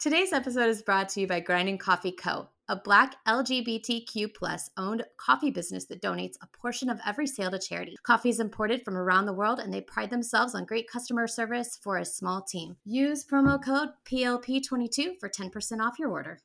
Today's episode is brought to you by Grinding Coffee Co., a Black LGBTQ plus owned coffee business that donates a portion of every sale to charity. Coffee is imported from around the world, and they pride themselves on great customer service for a small team. Use promo code PLP22 for 10% off your order.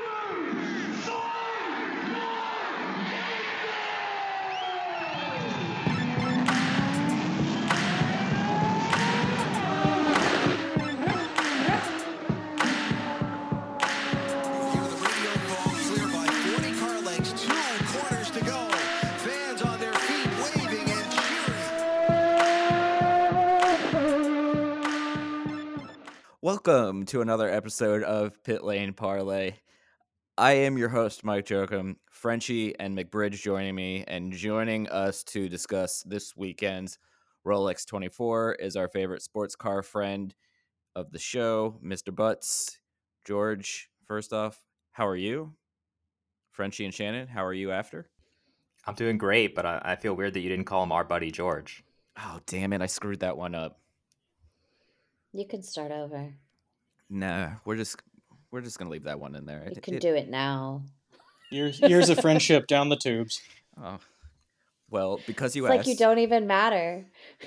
Welcome to another episode of Pit Lane Parlay. I am your host, Mike Jokum. Frenchie and McBridge joining me, and joining us to discuss this weekend's Rolex 24 is our favorite sports car friend of the show, Mr. Butts. George, first off, how are you? Frenchie and Shannon, how are you after? I'm doing great, but I feel weird that you didn't call him our buddy George. Oh, damn it, I screwed that one up. You can start over. Nah, we're just gonna leave that one in there. You can do it now. Years of friendship down the tubes. Oh, well, because you It's asked, like you don't even matter.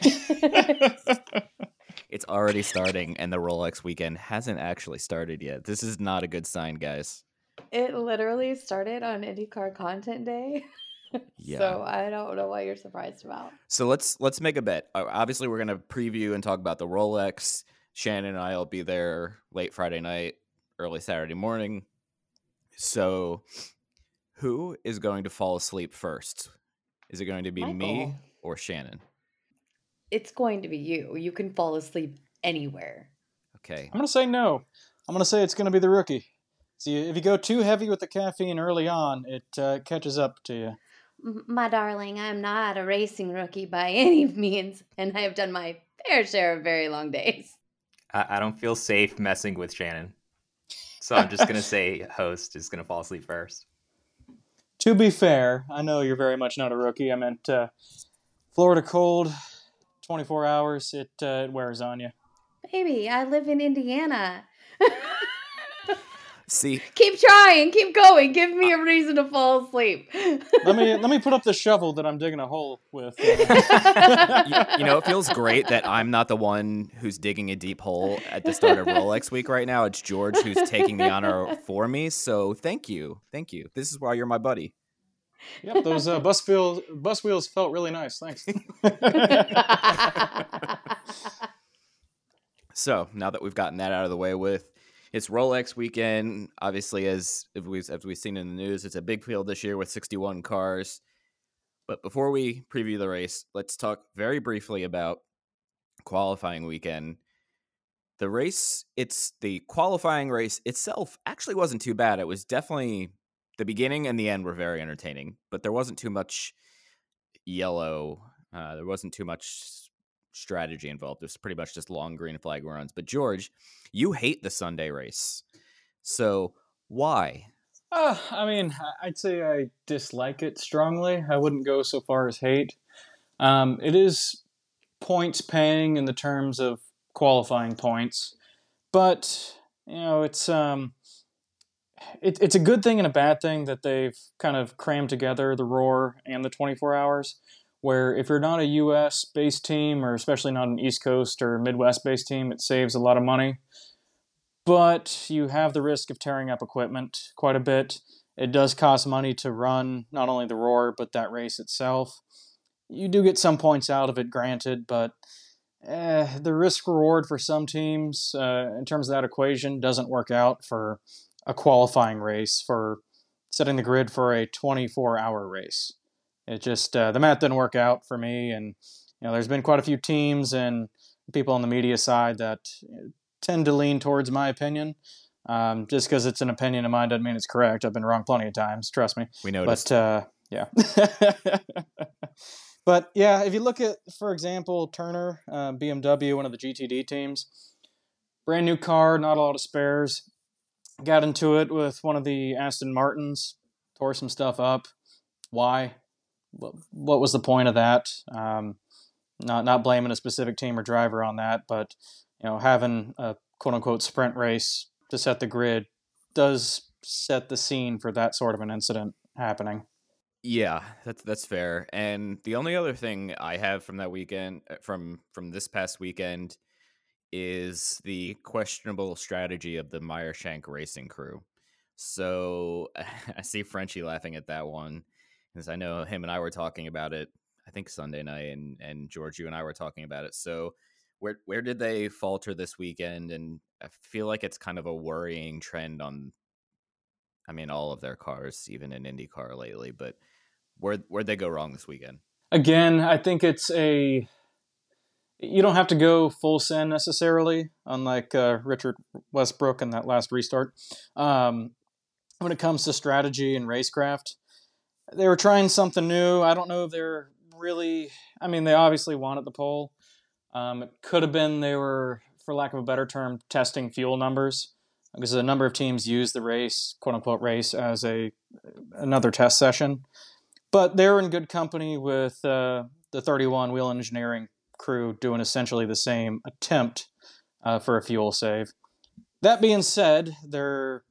It's already starting, and the Rolex weekend hasn't actually started yet. This is not a good sign, guys. It literally started on IndyCar Content Day. Yeah. So I don't know what you're surprised about. So let's make a bet. Obviously, we're gonna preview and talk about the Rolex. Shannon and I will be there late Friday night, early Saturday morning. So, who is going to fall asleep first? Is it going to be me or Shannon? It's going to be you. You can fall asleep anywhere. Okay. I'm going to say no. I'm going to say it's going to be the rookie. See, if you go too heavy with the caffeine early on, it catches up to you. My darling, I'm not a racing rookie by any means, and I have done my fair share of very long days. I don't feel safe messing with Shannon. So I'm just going to say host is going to fall asleep first. To be fair, I know you're very much not a rookie. I meant Florida cold, 24 hours, it wears on you. Baby, I live in Indiana. See, Keep trying, keep going. Give me a reason to fall asleep. Let me put up the shovel that I'm digging a hole with. it feels great that I'm not the one who's digging a deep hole at the start of Rolex week right now. It's George who's taking the honor for me. So thank you. This is why you're my buddy. Yep, those bus wheels felt really nice. Thanks. So now that we've gotten that out of the way with, it's Rolex weekend. Obviously, as we've seen in the news, it's a big field this year with 61 cars. But before we preview the race, let's talk very briefly about qualifying weekend. The qualifying race itself actually wasn't too bad. It was definitely, the beginning and the end were very entertaining, but there wasn't too much yellow. There wasn't too much strategy involved. It was pretty much just long green flag runs. But George, you hate the Sunday race. So why? I'd say I dislike it strongly. I wouldn't go so far as hate. It is points paying in the terms of qualifying points, but it's a good thing and a bad thing that they've kind of crammed together the Roar and the 24 hours. Where if you're not a U.S.-based team, or especially not an East Coast or Midwest-based team, it saves a lot of money. But you have the risk of tearing up equipment quite a bit. It does cost money to run not only the Roar, but that race itself. You do get some points out of it, granted, but the risk-reward for some teams, in terms of that equation, doesn't work out for a qualifying race, for setting the grid for a 24-hour race. It just, the math didn't work out for me, and there's been quite a few teams and people on the media side that tend to lean towards my opinion. Just because it's an opinion of mine doesn't mean it's correct. I've been wrong plenty of times, trust me. We noticed. But, yeah. But, yeah, if you look at, for example, Turner, BMW, one of the GTD teams, brand new car, not a lot of spares. Got into it with one of the Aston Martins, tore some stuff up. Why? What was the point of that? Not blaming a specific team or driver on that, but having a quote unquote sprint race to set the grid does set the scene for that sort of an incident happening. Yeah, that's fair. And the only other thing I have from that weekend, from this past weekend, is the questionable strategy of the Meyershank Racing crew. So I see Frenchie laughing at that one, because I know him and I were talking about it, I think Sunday night, and George, you and I were talking about it. So where did they falter this weekend? And I feel like it's kind of a worrying trend on, I mean, all of their cars, even in IndyCar lately. But where'd they go wrong this weekend? Again, I think you don't have to go full send necessarily, unlike Richard Westbrook in that last restart. When it comes to strategy and racecraft, they were trying something new. I don't know if they're really, I mean, they obviously wanted the pole. It could have been they were, for lack of a better term, testing fuel numbers, because a number of teams use the race, quote unquote race, as another test session. But they were in good company with the 31 Wheel Engineering crew doing essentially the same attempt for a fuel save. That being said, their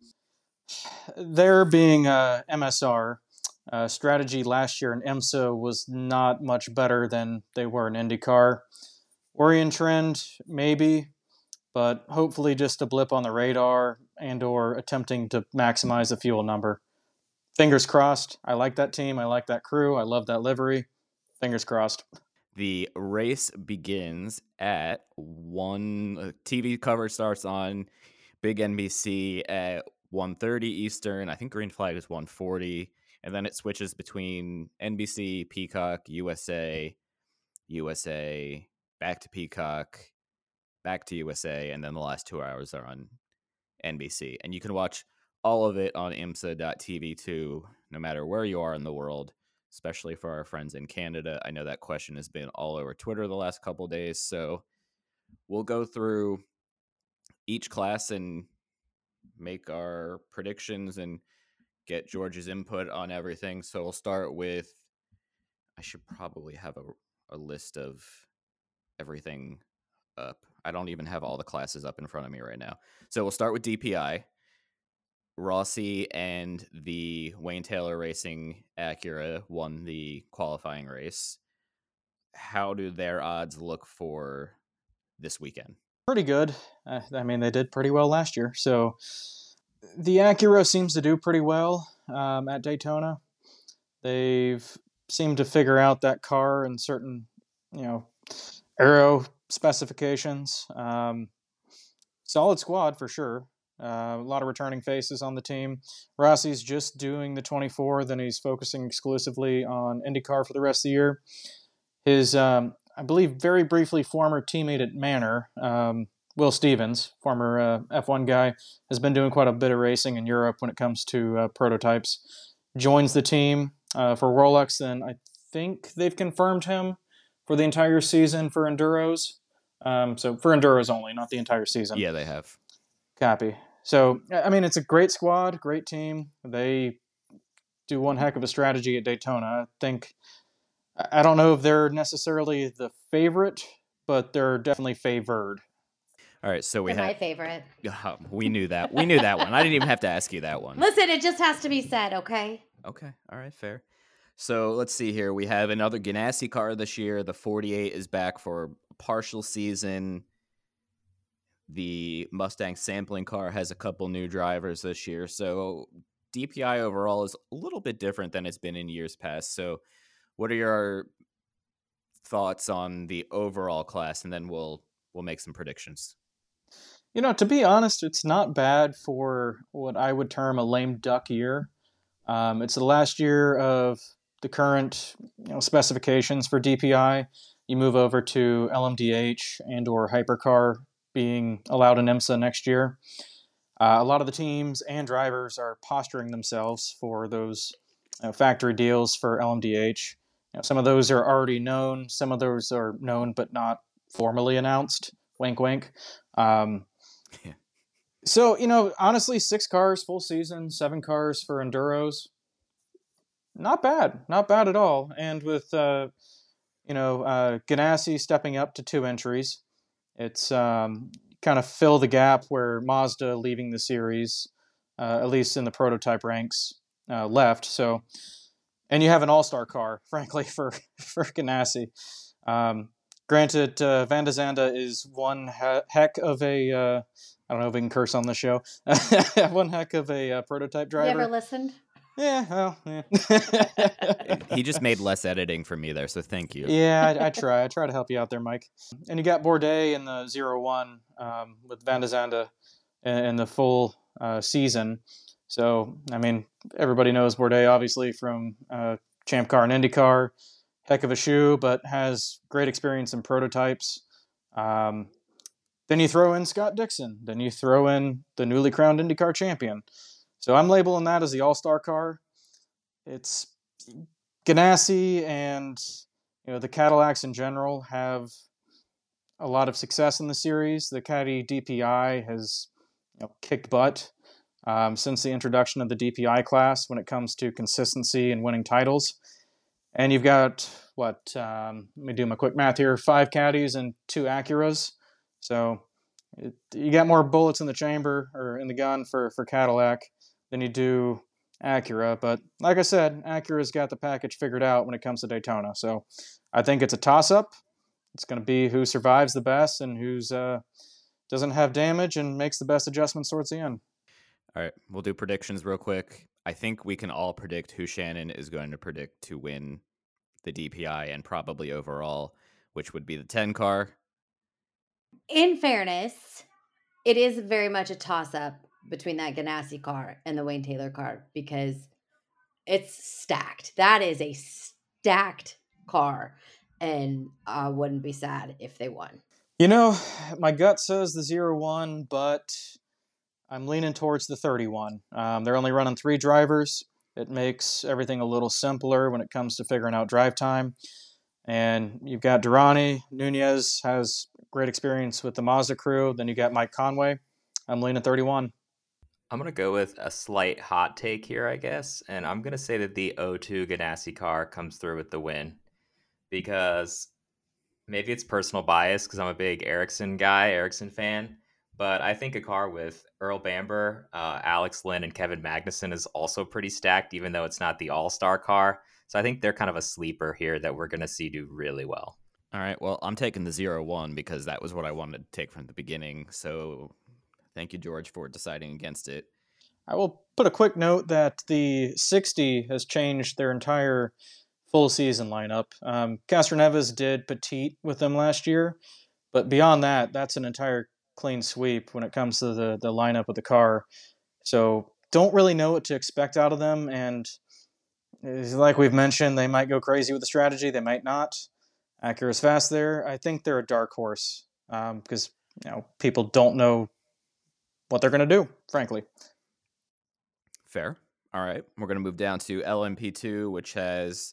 being MSR strategy last year in IMSA was not much better than they were in IndyCar. Worrying trend, maybe, but hopefully just a blip on the radar and or attempting to maximize the fuel number. Fingers crossed. I like that team. I like that crew. I love that livery. Fingers crossed. The race begins at 1. TV cover starts on Big NBC at 1:30 Eastern. I think green flag is 1:40, and then it switches between NBC, Peacock, USA, back to Peacock, back to USA, and then the last 2 hours are on NBC. And you can watch all of it on IMSA.tv too, no matter where you are in the world, especially for our friends in Canada. I know that question has been all over Twitter the last couple of days, so we'll go through each class and make our predictions and get George's input on everything. So we'll start with, I should probably have a list of everything up. I don't even have all the classes up in front of me right now. So we'll start with DPI. Rossi and the Wayne Taylor Racing Acura won the qualifying race. How do their odds look for this weekend? Pretty good. I mean, they did pretty well last year. So the Acura seems to do pretty well at Daytona. They've seemed to figure out that car and certain, aero specifications. Solid squad for sure. A lot of returning faces on the team. Rossi's just doing the 24, then he's focusing exclusively on IndyCar for the rest of the year. His, I believe, very briefly former teammate at Manor, Will Stevens, former F1 guy, has been doing quite a bit of racing in Europe when it comes to prototypes. Joins the team for Rolex, and I think they've confirmed him for the entire season for Enduros. So for Enduros only, not the entire season. Yeah, they have. Copy. So, I mean, it's a great squad, great team. They do one heck of a strategy at Daytona. I don't know if they're necessarily the favorite, but they're definitely favored. All right, so we They're have. my favorite. We knew that. We knew that one. I didn't even have to ask you that one. Listen, it just has to be said, okay? Okay. All right. Fair. So let's see here. We have another Ganassi car this year. The 48 is back for a partial season. The Mustang sampling car has a couple new drivers this year. So DPI overall is a little bit different than it's been in years past. So what are your thoughts on the overall class? And then we'll make some predictions. To be honest, it's not bad for what I would term a lame duck year. It's the last year of the current specifications for DPI. You move over to LMDH and or Hypercar being allowed in IMSA next year. A lot of the teams and drivers are posturing themselves for those factory deals for LMDH. Some of those are already known. Some of those are known but not formally announced. Wink, wink. Yeah. So, honestly, 6 cars full season, 7 cars for Enduros. Not bad. Not bad at all. And with, Ganassi stepping up to 2 entries, it's kind of fill the gap where Mazda, leaving the series, at least in the prototype ranks, left. So, and you have an all-star car, frankly, for Ganassi. Granted, Van de Zanda is one heck of a, I don't know if we can curse on the show, one heck of a prototype driver. You ever listened? Yeah, well, yeah. He just made less editing for me there, so thank you. Yeah, I try. I try to help you out there, Mike. And you got Bourdais in the 0-1 with Van de Zanda in the full season. So, I mean, everybody knows Bourdais, obviously, from Champ Car and IndyCar. Heck of a shoe, but has great experience in prototypes. Then you throw in Scott Dixon. Then you throw in the newly crowned IndyCar champion. So I'm labeling that as the all-star car. It's Ganassi and the Cadillacs in general have a lot of success in the series. The Caddy DPI has kicked butt since the introduction of the DPI class when it comes to consistency and winning titles. And you've got, let me do my quick math here, 5 Caddies and 2 Acuras. So you got more bullets in the chamber or in the gun for Cadillac than you do Acura. But like I said, Acura's got the package figured out when it comes to Daytona. So I think it's a toss-up. It's going to be who survives the best and who's doesn't have damage and makes the best adjustments towards the end. All right, we'll do predictions real quick. I think we can all predict who Shannon is going to predict to win the DPI and probably overall, which would be the 10 car. In fairness, it is very much a toss-up between that Ganassi car and the Wayne Taylor car because it's stacked. That is a stacked car, and I wouldn't be sad if they won. My gut says the 0-1, but I'm leaning towards the 31. They're only running 3 drivers. It makes everything a little simpler when it comes to figuring out drive time. And you've got Durrani. Nunez has great experience with the Mazda crew. Then you got Mike Conway. I'm leaning 31. I'm going to go with a slight hot take here, I guess. And I'm going to say that the 02 Ganassi car comes through with the win. Because maybe it's personal bias because I'm a big Ericsson fan. But I think a car with Earl Bamber, Alex Lynn, and Kevin Magnussen is also pretty stacked, even though it's not the all-star car. So I think they're kind of a sleeper here that we're going to see do really well. All right, well, I'm taking the 0-1 because that was what I wanted to take from the beginning. So thank you, George, for deciding against it. I will put a quick note that the 60 has changed their entire full season lineup. Castroneves did Petite with them last year, but beyond that, that's an entire clean sweep when it comes to the lineup of the car. So don't really know what to expect out of them. And like we've mentioned, they might go crazy with the strategy. They might not. Acura's fast there. I think they're a dark horse because people don't know what they're going to do, frankly. Fair. All right. We're going to move down to LMP2, which has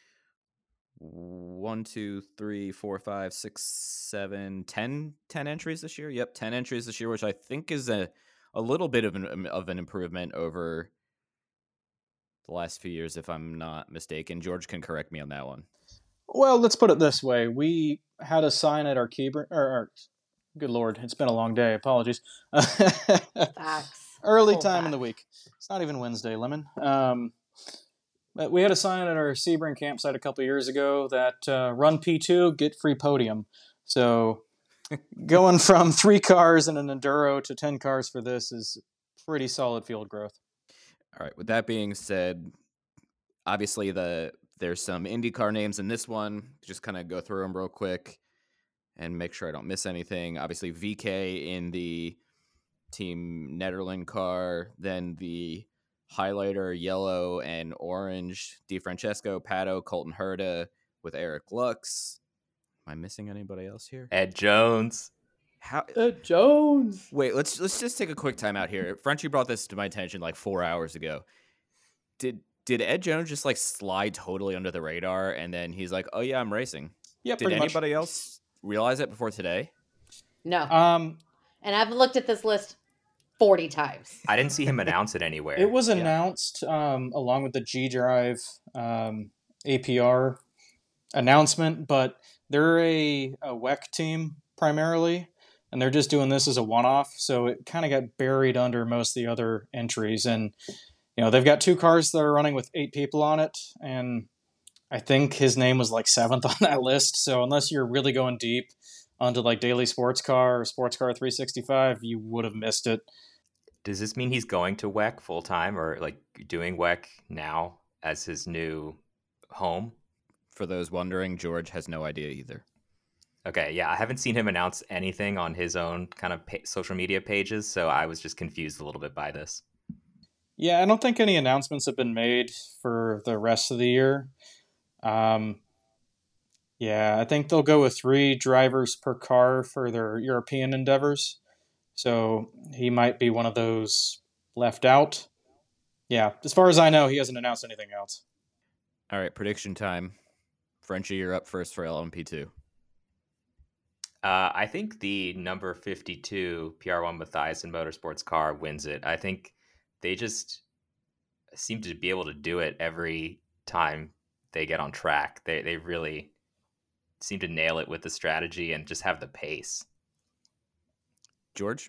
1, 2, 3, 4, 5, 6, 7, 10 entries this year. Yep, 10 entries this year, which I think is a little bit of an improvement over the last few years, if I'm not mistaken. George can correct me on that one. Well, let's put it this way. We had a sign at our keyboard. Good Lord, it's been a long day. Apologies. Facts. Early Full time in the fact. week. It's not even Wednesday, Lemon. But we had a sign at our Sebring campsite a couple years ago that run P2, get free podium. So going from 3 cars in an Enduro to 10 cars for this is pretty solid field growth. All right. With that being said, obviously there's some IndyCar names in this one. Just kind of go through them real quick and make sure I don't miss anything. Obviously, VK in the Team Nederland car, then the highlighter yellow and orange DeFrancesco, Pato, Colton Herta with Eric Lux. Am I missing anybody else here? Ed Jones. Ed Jones. Wait, let's just take a quick time out here. Frenchie brought this to my attention like 4 hours ago. Did Ed Jones just like slide totally under the radar and then he's like, "Oh yeah, I'm racing"? Yeah, Did anybody else realize it before today? No. And I've looked at this list 40 times. I didn't see him announce it anywhere. it was announced along with the G Drive APR announcement, but they're a WEC team primarily. and they're just doing this as a one-off, so it kind of got buried under most of the other entries. And they've got 2 cars that are running with 8 people on it, and I think his name was like 7th on that list. So unless you're really going deep onto like Daily Sports Car or Sports Car 365, you would have missed it. Does this mean he's going to WEC full time, or like doing WEC now as his new home? For those wondering, George has no idea either. Okay, yeah, I haven't seen him announce anything on his own kind of social media pages, so I was just confused a little bit by this. Yeah, I don't think any announcements have been made for the rest of the year. Yeah, I think they'll go with 3 drivers per car for their European endeavors. So he might be one of those left out. Yeah, as far as I know, he hasn't announced anything else. All right, prediction time. Frenchie, you're up first for LMP2. I think the number 52 PR1 Mathiasen Motorsports car wins it. I think they just seem to be able to do it every time they get on track. They really seem to nail it with the strategy and just have the pace. George?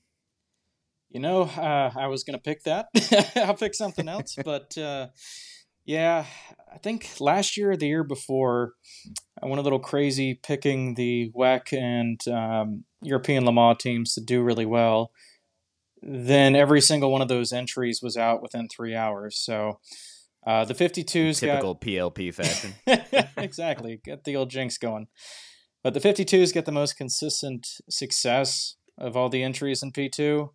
I was going to pick that. I'll pick something else. But, yeah, I think last year or the year before, I went a little crazy picking the WEC and European Le Mans teams to do really well. Then every single one of those entries was out within 3 hours. So the 52s Typical PLP fashion. Exactly. Get the old jinx going. But the 52s get the most consistent success of all the entries in P2.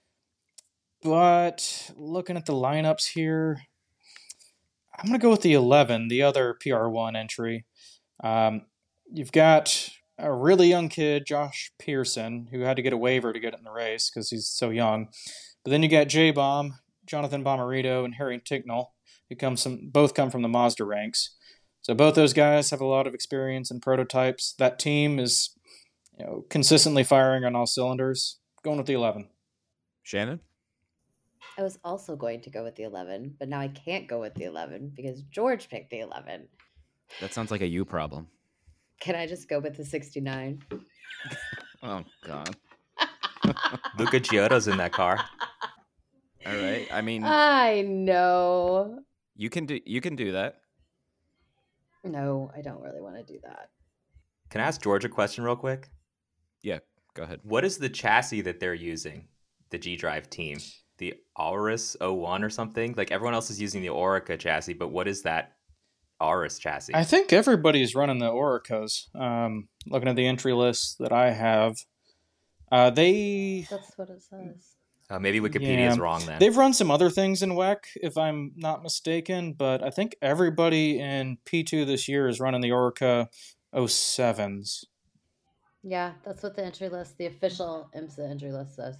But looking at the lineups here, I'm going to go with the 11, the other PR1 entry. You've got a really young kid, Josh Pearson, who had to get a waiver to get in the race because he's so young. But then you got J-Bomb, Jonathan Bomarito, and Harry Ticknell, who both come from the Mazda ranks. So both those guys have a lot of experience in prototypes. That team is consistently firing on all cylinders. Going with the 11. Shannon? I was also going to go with the 11, but now I can't go with the 11 because George picked the 11. That sounds like a you problem. Can I just go with the 69? Oh, God. Luca Giotto's in that car. All right. I mean, I know. you can do that. No, I don't really want to do that. Can I ask George a question real quick? Yeah, go ahead. What is the chassis that they're using, the G-Drive team? The Auris 01 or something? Like everyone else is using the Orica chassis, but what is that Auris chassis? I think everybody's running the Oricas. Looking at the entry list that I have, That's what it says. Maybe Wikipedia is wrong then. They've run some other things in WEC, if I'm not mistaken, but I think everybody in P2 this year is running the Orica 07s. Yeah, that's what the entry list, the official IMSA entry list says.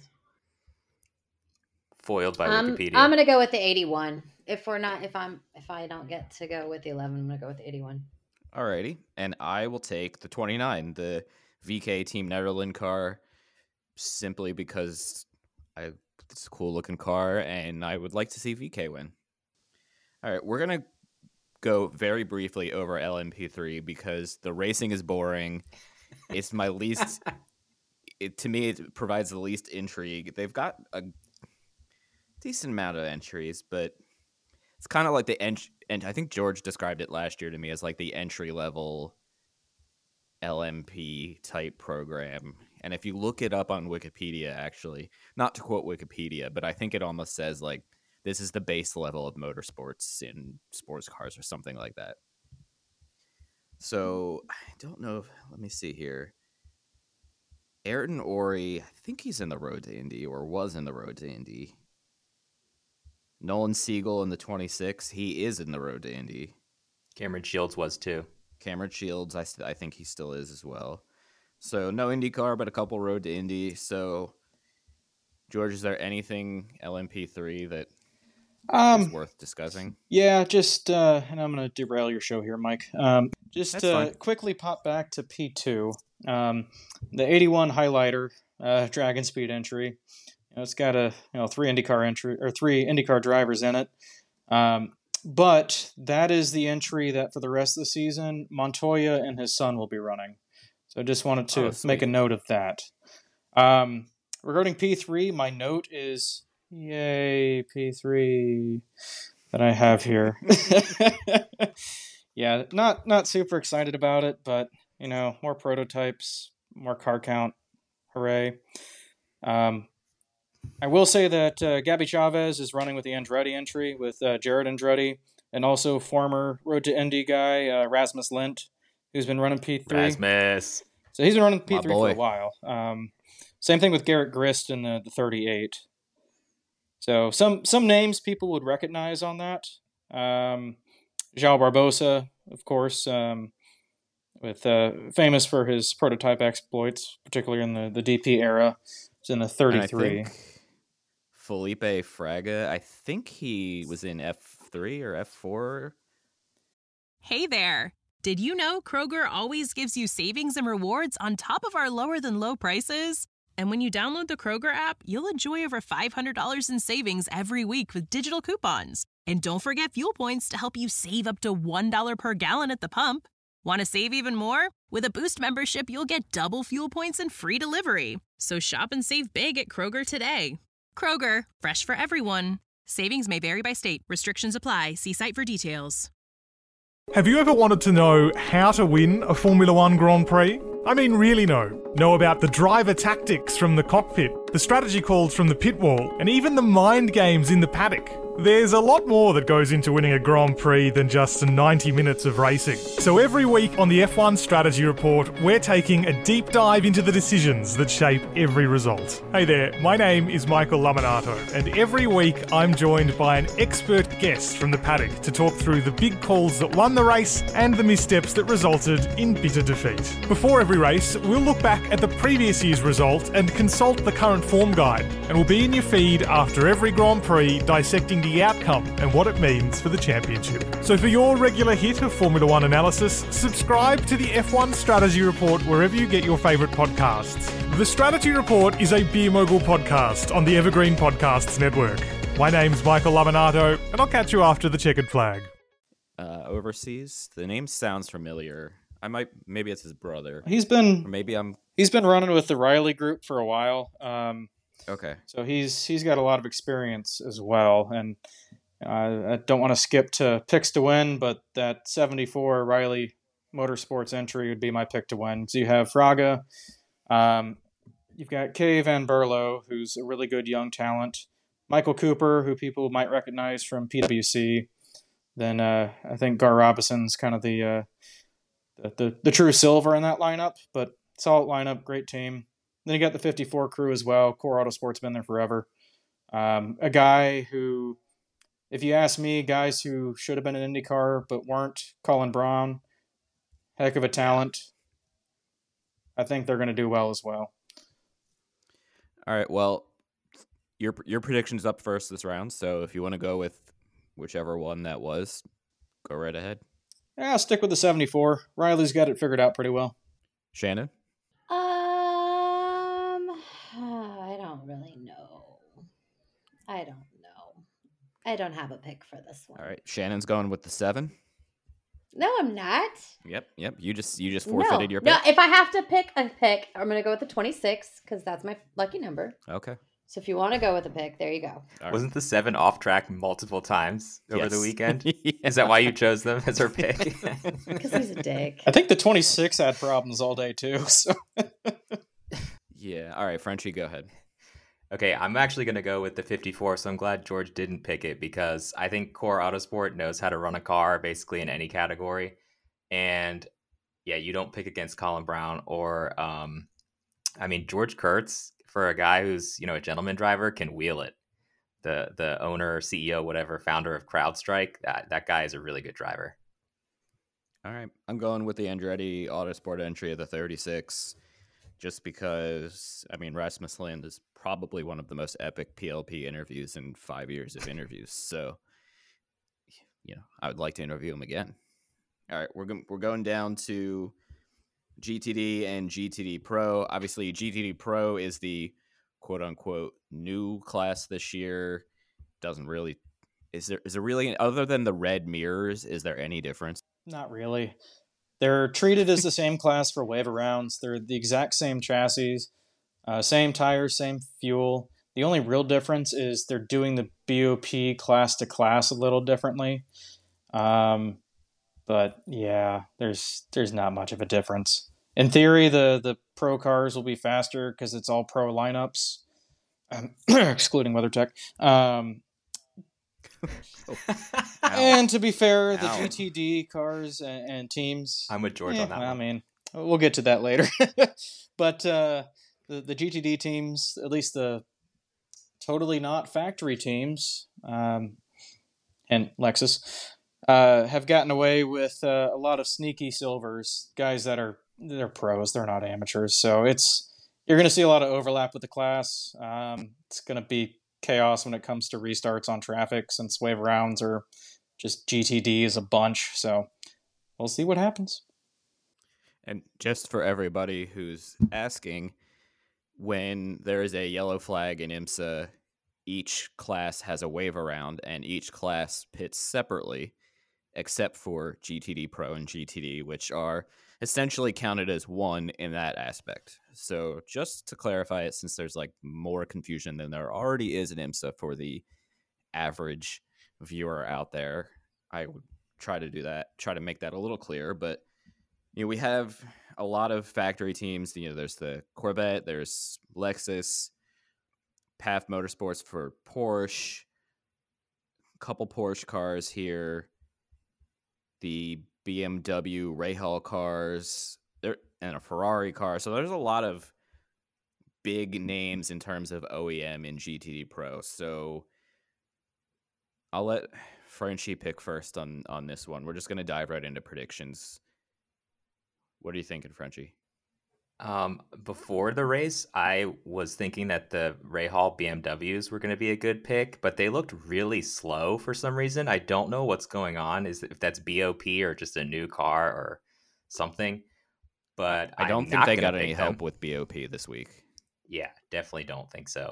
Foiled by Wikipedia. I'm gonna go with the 81. If I don't get to go with the 11, I'm gonna go with the 81. Alrighty, and I will take the 29, the VK Team Netherlands car, simply because it's a cool looking car, and I would like to see VK win. All right, we're gonna go very briefly over LMP3 because the racing is boring. It's my least. To me, it provides the least intrigue. They've got a decent amount of entries, but it's kind of like and I think George described it last year to me as like the entry level LMP type program. And if you look it up on Wikipedia, actually, not to quote Wikipedia, but I think it almost says like this is the base level of motorsports in sports cars or something like that. So I don't know. Let me see here. Ayrton Ori, I think he's in the Road to Indy or was in the Road to Indy. Nolan Siegel in the 26, he is in the Road to Indy. Cameron Shields was too. Cameron Shields, I think he still is as well. So no IndyCar, but a couple Road to Indy. So, George, is there anything LMP3 that is worth discussing? Yeah, just and I'm going to derail your show here, Mike. Just quickly pop back to P2. The 81 highlighter Dragon Speed entry. It's got three IndyCar drivers in it. But that is the entry that for the rest of the season, Montoya and his son will be running. So I just wanted to make a note of that. Regarding P3, my note is, yay, P3 that I have here. Yeah, not super excited about it, but, more prototypes, more car count, hooray. I will say that Gabby Chavez is running with the Andretti entry with Jared Andretti, and also former Road to Indy guy Rasmus Lint, who's been running P3. Rasmus. So he's been running P3 for a while. Same thing with Garrett Grist in the 38. So some names people would recognize on that. João Barbosa, of course, with famous for his prototype exploits, particularly in the DP era. It's in the 33. Felipe Fraga, I think he was in F3 or F4. Hey there! Did you know Kroger always gives you savings and rewards on top of our lower-than-low prices? And when you download the Kroger app, you'll enjoy over $500 in savings every week with digital coupons. And don't forget fuel points to help you save up to $1 per gallon at the pump. Want to save even more? With a Boost membership, you'll get double fuel points and free delivery. So shop and save big at Kroger today. Kroger, fresh for everyone. Savings may vary by state. Restrictions apply. See site for details. Have you ever wanted to know how to win a Formula One Grand Prix? I mean, really know. Know about the driver tactics from the cockpit, the strategy calls from the pit wall, and even the mind games in the paddock. There's a lot more that goes into winning a Grand Prix than just 90 minutes of racing. So every week on the F1 Strategy Report, we're taking a deep dive into the decisions that shape every result. Hey there, my name is Michael Laminato, and every week I'm joined by an expert guest from the paddock to talk through the big calls that won the race and the missteps that resulted in bitter defeat. Before every race, we'll look back at the previous year's result and consult the current form guide, and we'll be in your feed after every Grand Prix dissecting the outcome and what it means for the championship. So for your regular hit of Formula One analysis, subscribe to the F1 Strategy Report wherever you get your favourite podcasts. The Strategy Report is a Beer Mogul podcast on the Evergreen Podcasts Network. My name's Michael Laminato, and I'll catch you after the checkered flag. Overseas, the name sounds familiar. Maybe it's his brother. He's been running with the Riley Group for a while. Okay. So he's got a lot of experience as well, and I don't want to skip to picks to win, but that 74 Riley Motorsports entry would be my pick to win. So you have Fraga, you've got Kay Van Berlo, who's a really good young talent, Michael Cooper, who people might recognize from PwC. Then I think Gar Robinson's kind of the true silver in that lineup, but solid lineup, great team. Then you got the 54 crew as well. Core Autosport's been there forever. A guy who, if you ask me, guys who should have been in IndyCar but weren't, Colin Braun, heck of a talent. I think they're going to do well as well. All right, well, your prediction's up first this round, so if you want to go with whichever one that was, go right ahead. Yeah, I'll stick with the 74. Riley's got it figured out pretty well. Shannon? I don't really know. I don't know. I don't have a pick for this one. All right, Shannon's going with the 7. No, I'm not. Yep. You just forfeited your pick. No, if I have to pick a pick, I'm going to go with the 26 because that's my lucky number. Okay. So if you want to go with a pick, there you go. Right. Wasn't the 7 off track multiple times over the weekend? Yes. Is that why you chose them as our pick? Because he's a dick. I think the 26 had problems all day too. So. Yeah. All right, Frenchie, go ahead. Okay, I'm actually going to go with the 54, so I'm glad George didn't pick it because I think Core Autosport knows how to run a car basically in any category. And yeah, you don't pick against Colin Braun or, George Kurtz, for a guy who's, a gentleman driver, can wheel it. The owner, CEO, whatever, founder of CrowdStrike, that guy is a really good driver. All right, I'm going with the Andretti Autosport entry of the 36. Just because, Rasmus Lindh is probably one of the most epic PLP interviews in 5 years of interviews. So, I would like to interview him again. All right, we're going down to GTD and GTD Pro. Obviously, GTD Pro is the quote-unquote new class this year. Doesn't really... Is there really... Other than the red mirrors, is there any difference? Not really. They're treated as the same class for waiver rounds. They're the exact same chassis. Same tires, same fuel. The only real difference is they're doing the BOP class to class a little differently. But yeah, there's not much of a difference. In theory, the pro cars will be faster because it's all pro lineups, excluding WeatherTech. And to be fair, the GTD cars and teams. I'm with George on that one. I mean, we'll get to that later. But the GTD teams, at least the totally not factory teams, and Lexus, have gotten away with a lot of sneaky silvers, guys they're pros, they're not amateurs. So you're going to see a lot of overlap with the class. It's going to be chaos when it comes to restarts on traffic, since wave rounds are just GTD as a bunch. So we'll see what happens. And just for everybody who's asking, when there is a yellow flag in IMSA, each class has a wave around, and each class pits separately, except for GTD Pro and GTD, which are essentially counted as one in that aspect. So just to clarify it, since there's like more confusion than there already is in IMSA for the average viewer out there, I would try to make that a little clearer. But we have a lot of factory teams. There's the Corvette, there's Lexus, Path Motorsports for Porsche, a couple Porsche cars here, the BMW Rahal cars, and a Ferrari car. So there's a lot of big names in terms of OEM in GTD Pro. So I'll let Frenchie pick first on this one. We're just going to dive right into predictions. What are you thinking, Frenchie? Before the race, I was thinking that the Rahal BMWs were going to be a good pick, but they looked really slow for some reason. I don't know what's going on, if that's BOP or just a new car or something. But I don't think they got any help with BOP this week. Yeah, definitely don't think so.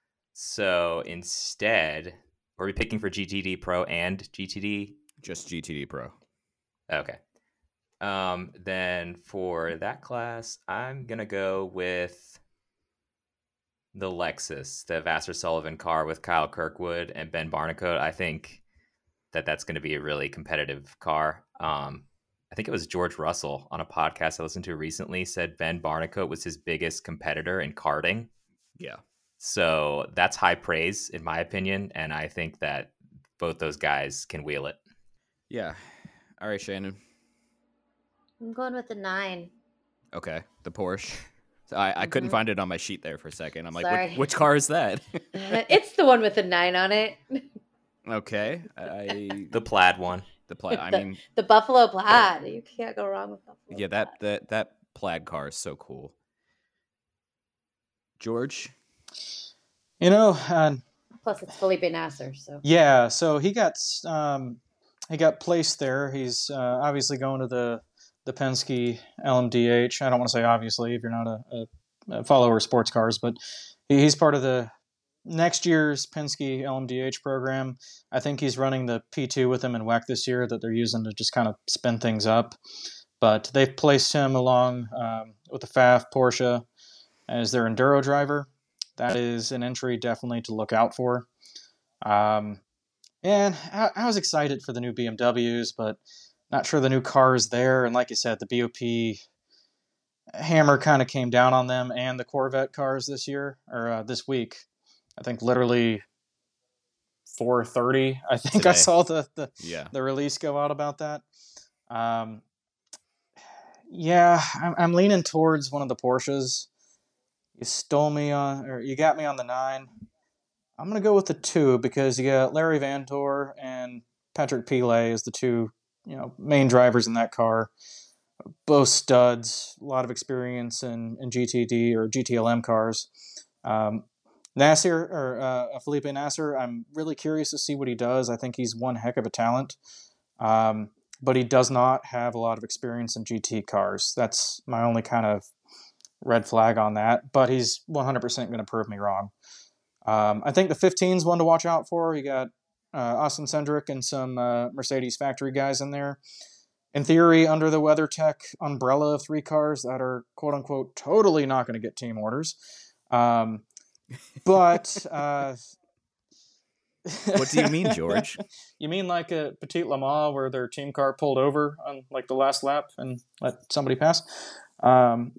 So instead, are we picking for GTD Pro and GTD? Just GTD Pro. Okay. Then for that class, I'm going to go with the Lexus, the Vassar Sullivan car with Kyle Kirkwood and Ben Barnicoat. I think that's going to be a really competitive car. I think it was George Russell on a podcast I listened to recently said Ben Barnicoat was his biggest competitor in karting. Yeah. So that's high praise in my opinion. And I think that both those guys can wheel it. Yeah. All right, Shannon. I'm going with the 9. Okay, the Porsche. So I couldn't find it on my sheet there for a second. I'm like, Sorry. which car is that? It's the one with the 9 on it. Okay. The plaid one. The plaid. I mean, the Buffalo Plaid. You can't go wrong with Buffalo. Yeah, that plaid car is so cool. George? Plus it's Felipe Nasser, so. Yeah, so he got placed there. He's obviously going to the Penske LMDH. I don't want to say obviously if you're not a follower of sports cars, but he's part of the next year's Penske LMDH program. I think he's running the P2 with them in WEC this year that they're using to just kind of spin things up. But they've placed him along with the FAF Porsche as their enduro driver. That is an entry definitely to look out for. And I was excited for the new BMWs, but not sure the new car is there. And like you said, the BOP hammer kind of came down on them and the Corvette cars this week. I think literally 4:30. I think Today. I saw the release go out about that. I'm leaning towards one of the Porsches. You got me on the 9. I'm going to go with the 2 because you got Larry Vantor and Patrick Pilet as the two, main drivers in that car. Both studs, a lot of experience in GTD or GTLM cars. Felipe Nasser, I'm really curious to see what he does. I think he's one heck of a talent. But he does not have a lot of experience in GT cars. That's my only kind of red flag on that. But he's 100% going to prove me wrong. I think the 15's one to watch out for. You got Austin Cindric and some Mercedes factory guys in there. In theory, under the WeatherTech umbrella of 3 cars that are quote-unquote totally not going to get team orders. But What do you mean, George? You mean like a Petit Le Mans where their team car pulled over on like the last lap and let somebody pass? Our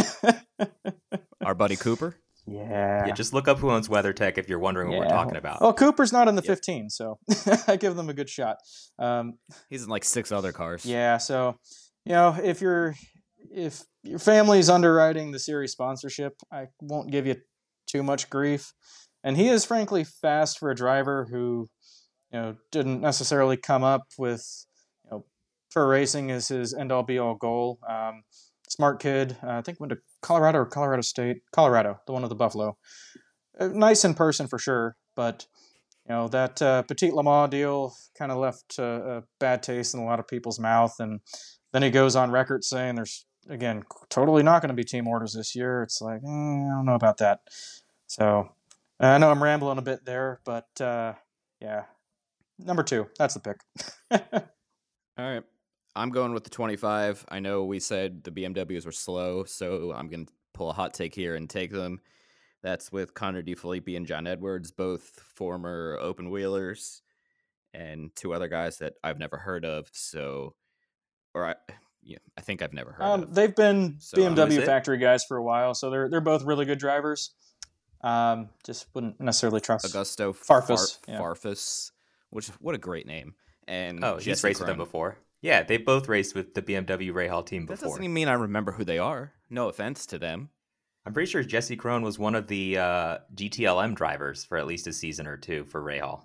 buddy Cooper? Yeah. Yeah, just look up who owns WeatherTech if you're wondering what we're talking about. Well, Cooper's not in the 15, so I give them a good shot. He's in like 6 other cars. Yeah, so if your family's underwriting the series sponsorship, I won't give you too much grief. And he is frankly fast for a driver who, didn't necessarily come up with, pro racing as his end-all be-all goal. Smart kid. I think went to Colorado or Colorado State. Colorado, the one with the Buffalo. Nice in person for sure, but that Petit Le Mans deal kind of left a bad taste in a lot of people's mouth. And then he goes on record saying there's, again, totally not going to be team orders this year. It's like, I don't know about that. So I know I'm rambling a bit there, but yeah, number 2, that's the pick. All right. I'm going with the 25. I know we said the BMWs were slow, so I'm going to pull a hot take here and take them. That's with Connor DeFilippi and John Edwards, both former open wheelers, and 2 other guys that I've never heard of. I think I've never heard of. They've been So, BMW factory guys for a while, so they're both really good drivers. Just wouldn't necessarily trust Augusto Farfus. Farfus, what a great name. And he's Jesse raced with them Krohn. before. Yeah, they both raced with the BMW Rahal team That before. doesn't even mean I remember who they are. No offense to them. I'm pretty sure Jesse Krohn was one of the GTLM drivers for at least a season or 2 for Rahal.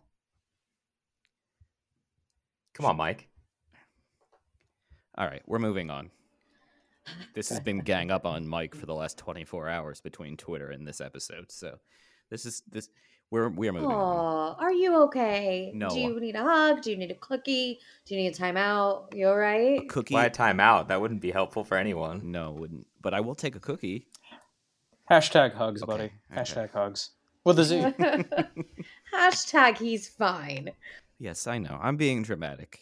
Come on, Mike. All right, we're moving on. This has been gang up on Mike for the last 24 hours between Twitter and this episode. So we're moving on. Oh, are you okay? No. Do you need a hug? Do you need a cookie? Do you need a timeout? You all right? A cookie? Why a timeout? That wouldn't be helpful for anyone. No, it wouldn't. But I will take a cookie. Hashtag hugs, buddy. Okay. Hashtag hugs. With a Z. Hashtag he's fine. Yes, I know. I'm being dramatic.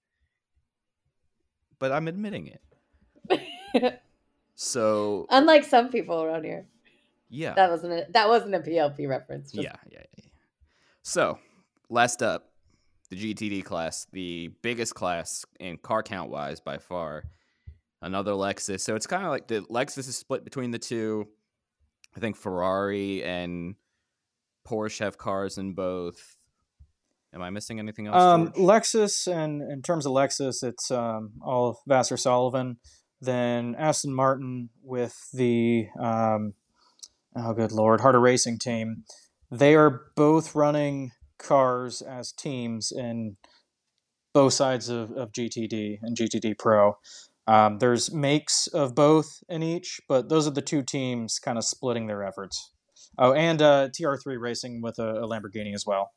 But I'm admitting it. So Unlike some people around here. yeah. That wasn't a PLP reference. Yeah. So, last up, the GTD class, the biggest class in car count wise by far. Another Lexus. So it's kind of like the Lexus is split between the 2. I think Ferrari and Porsche have cars in both. Am I missing anything else, George? Lexus, and in terms of Lexus, it's all Vassar Sullivan. Then Aston Martin with the oh good lord, Harder Racing team. They are both running cars as teams in both sides of GTD and GTD Pro. There's makes of both in each, but those are the 2 teams kind of splitting their efforts. Oh, and TR3 Racing with a Lamborghini as well.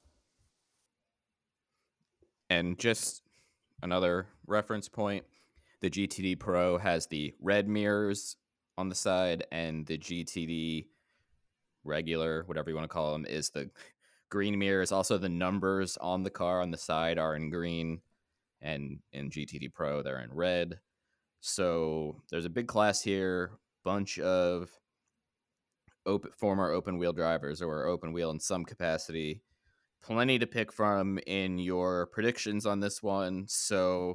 And just another reference point, the GTD Pro has the red mirrors on the side, and the GTD regular, whatever you want to call them, is the green mirrors. Also, the numbers on the car on the side are in green, and in GTD Pro, they're in red. So there's a big class here, bunch of former open wheel drivers or open wheel in some capacity. Plenty to pick from in your predictions on this one. So,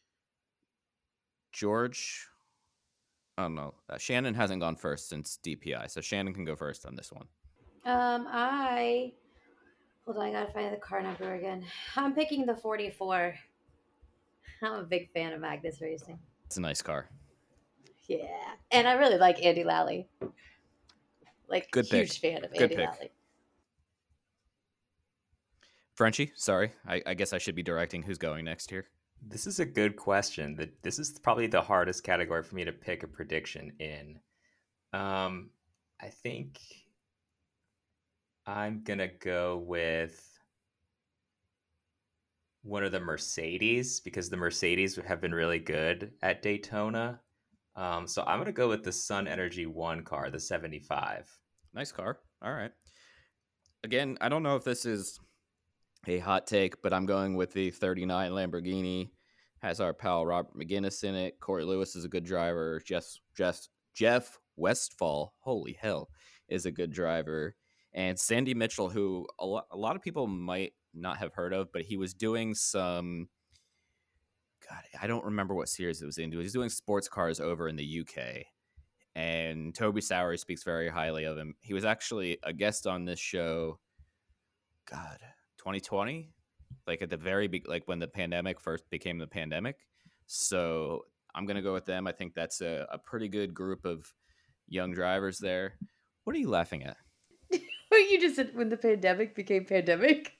George, I don't know. Shannon hasn't gone first since DPI, so Shannon can go first on this one. Hold on, I gotta find the car number again. I'm picking the 44. I'm a big fan of Magnus Racing. It's a nice car. Yeah, and I really like Andy Lally. Good huge pick. fan of Good Andy pick. Lally. Frenchie, sorry. I guess I should be directing who's going next here. This is a good question. This is probably the hardest category for me to pick a prediction in. I think I'm going to go with one of the Mercedes, because the Mercedes have been really good at Daytona. So I'm going to go with the Sun Energy 1 car, the 75. Nice car. All right. Again, I don't know if this is a hot take, but I'm going with the 39 Lamborghini. Has our pal Robert McGinnis in it. Corey Lewis is a good driver. Jeff Westphal, holy hell, is a good driver. And Sandy Mitchell, who a lot of people might not have heard of, but he was doing some, God, I don't remember what series it was in. He was doing sports cars over in the UK. And Toby Sowery speaks very highly of him. He was actually a guest on this show, 2020, like at the very like when the pandemic first became the pandemic. So I'm gonna go with them. I think that's a pretty good group of young drivers there. What are you laughing at? What you just said, when the pandemic became pandemic.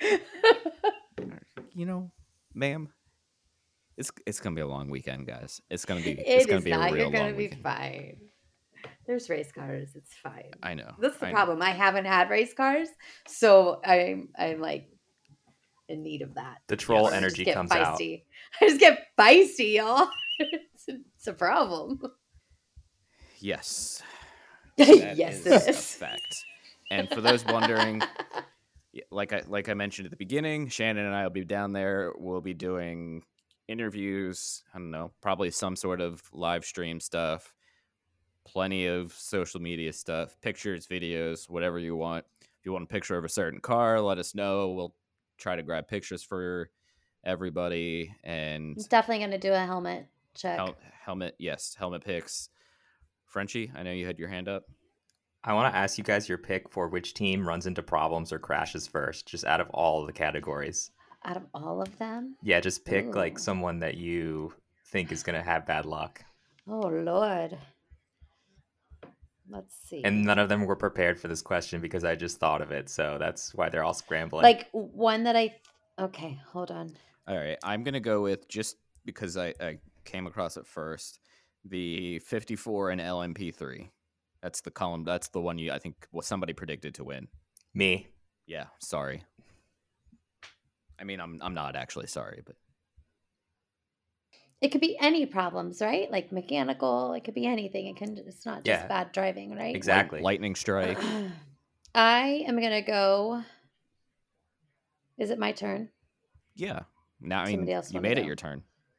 Ma'am, it's gonna be a long weekend, guys. It's gonna be It gonna is be a not. real You're gonna long be weekend. fine. There's race cars. It's fine. I know. That's the problem. I haven't had race cars, so I'm like in need of that. The troll I just energy get comes out. feisty. I just get feisty, y'all. It's a problem. Yes. Yes, is it a is. fact. And for those wondering, like I mentioned at the beginning, Shannon and I will be down there. We'll be doing interviews. I don't know, probably some sort of live stream stuff. Plenty of social media stuff, pictures, videos, whatever you want. If you want a picture of a certain car, let us know. We'll try to grab pictures for everybody. And I'm definitely gonna do a helmet check. helmet picks. Frenchie, I know you had your hand up. I want to ask you guys your pick for which team runs into problems or crashes first, just out of all of the categories. Out of all of them? Yeah, just pick like Ooh. someone that you think is going to have bad luck. Oh, Lord. Let's see. And none of them were prepared for this question because I just thought of it. So that's why they're all scrambling. Like one that okay, hold on. All right, I'm going to go with, just because I came across it first, the 54 and LMP3. That's the column. That's the one I think somebody predicted to win. Me. Yeah, sorry. I mean, I'm not actually sorry, but It could be any problems, right? Like mechanical. It could be anything. It's not just bad driving, right? Exactly. Lightning strike. I am gonna go. Is it my turn? Yeah. Now, I mean, Somebody else you wanna made it go? your turn.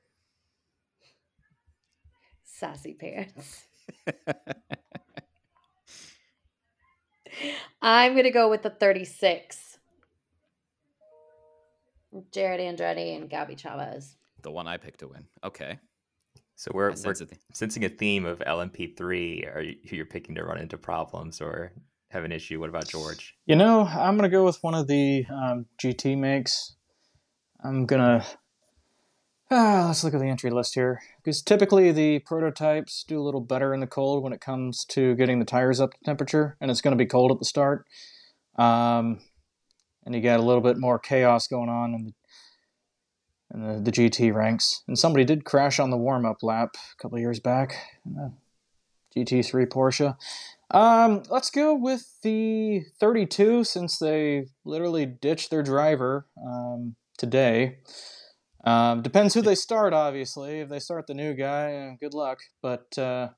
Sassy pants. I'm gonna go with the 36. Jared Andretti and Gabby Chavez. The one I picked to win. Okay. So we're sense it. sensing a theme of LMP3. Are you who you're picking to run into problems or have an issue? What about George? I'm going to go with one of the GT makes. I'm going to... let's look at the entry list here. Because typically the prototypes do a little better in the cold when it comes to getting the tires up to temperature. And it's going to be cold at the start. And you got a little bit more chaos going on in the GT ranks. And somebody did crash on the warm-up lap a couple of years back in the GT3 Porsche. Let's go with the 32 since they literally ditched their driver today. Depends who they start, obviously. If they start the new guy, good luck. But that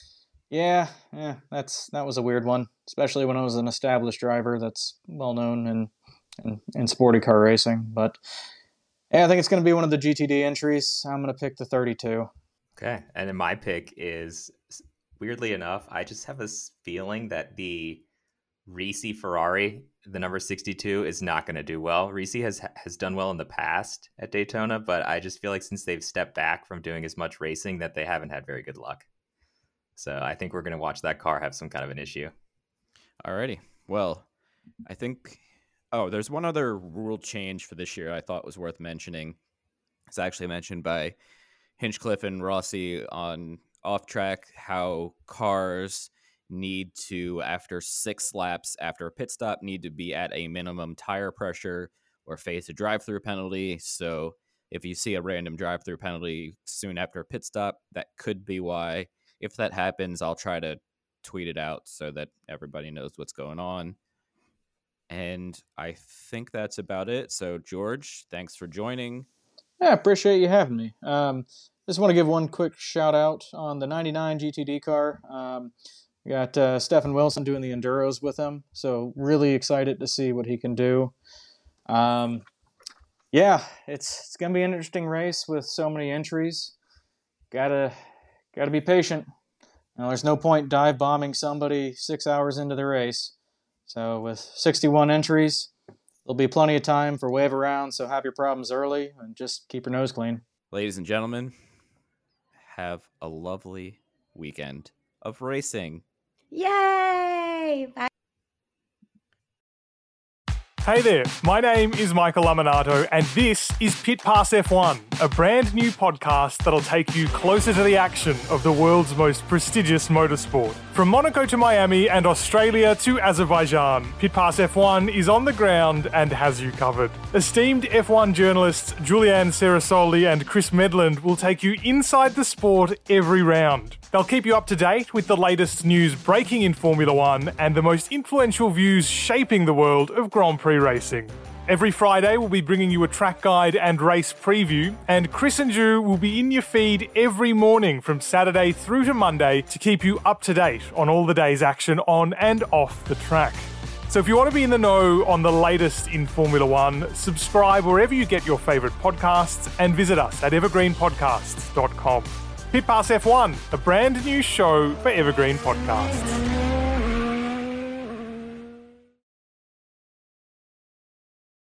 was a weird one, especially when I was an established driver that's well known in sporty car racing. But yeah, I think it's going to be one of the GTD entries. I'm going to pick the 32. Okay, and then my pick is, weirdly enough, I just have this feeling that the Risi Ferrari, the number 62, is not going to do well. Risi has done well in the past at Daytona, but I just feel like since they've stepped back from doing as much racing that they haven't had very good luck. So I think we're going to watch that car have some kind of an issue. Alrighty. Well, I think... Oh, there's one other rule change for this year I thought was worth mentioning. It's actually mentioned by Hinchcliffe and Rossi on Off Track, how cars need to, after 6 laps after a pit stop, need to be at a minimum tire pressure or face a drive-through penalty. So if you see a random drive-through penalty soon after a pit stop, that could be why. If that happens, I'll try to tweet it out so that everybody knows what's going on. And I think that's about it. So, George, thanks for joining. Yeah, appreciate you having me. Just want to give one quick shout out on the 99 GTD car. We got Stephen Wilson doing the Enduros with him. So really excited to see what he can do. It's going to be an interesting race with so many entries. Gotta be patient. Now, there's no point dive bombing somebody 6 hours into the race. So with 61 entries, there'll be plenty of time for wave around, so have your problems early and just keep your nose clean. Ladies and gentlemen, have a lovely weekend of racing. Yay! Bye. Hey there, my name is Michael Laminato, and this is Pit Pass F1, a brand new podcast that'll take you closer to the action of the world's most prestigious motorsport. From Monaco to Miami and Australia to Azerbaijan, Pit Pass F1 is on the ground and has you covered. Esteemed F1 journalists Julianne Cerasoli and Chris Medland will take you inside the sport every round. They'll keep you up to date with the latest news breaking in Formula One and the most influential views shaping the world of Grand Prix racing. Every Friday, we'll be bringing you a track guide and race preview, and Chris and Ju will be in your feed every morning from Saturday through to Monday to keep you up to date on all the day's action on and off the track. So if you want to be in the know on the latest in Formula One, subscribe wherever you get your favourite podcasts and visit us at evergreenpodcasts.com. Pit Pass F1, a brand new show for Evergreen Podcasts.